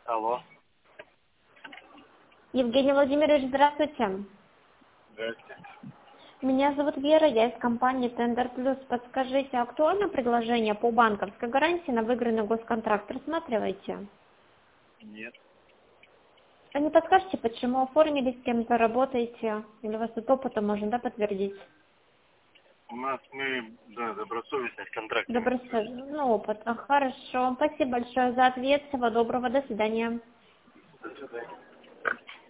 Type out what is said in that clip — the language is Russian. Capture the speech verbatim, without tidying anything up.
Алло. Евгений Владимирович, здравствуйте. Здравствуйте. Меня зовут Вера, я из компании Tender Plus. Подскажите, актуально предложение по банковской гарантии на выигранный госконтракт? Рассматриваете? Нет. А не подскажете, почему оформили, с кем-то работаете? Или у вас тут опыта можно, да, подтвердить? У нас мы, да, добросовестность контракта. Добросовестный ну, опыт. А, хорошо. Спасибо большое за ответ. Всего доброго. До свидания. До свидания.